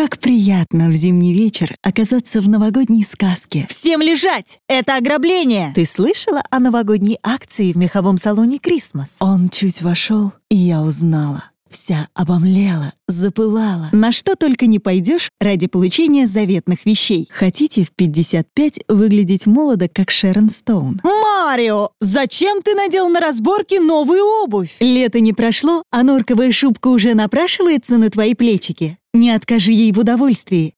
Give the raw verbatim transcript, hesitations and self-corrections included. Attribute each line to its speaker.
Speaker 1: Как приятно в зимний вечер оказаться в новогодней сказке.
Speaker 2: Всем лежать! Это ограбление!
Speaker 1: Ты слышала о новогодней акции в меховом салоне «Крисмас»? Он чуть вошел, и я узнала. Вся обомлела, запылала. На что только не пойдешь ради получения заветных вещей. Хотите в пятьдесят пять выглядеть молодо, как Шерон Стоун?
Speaker 2: Марио, зачем ты надел на разборке новую обувь?
Speaker 1: Лето не прошло, а норковая шубка уже напрашивается на твои плечики. Не откажи ей в удовольствии.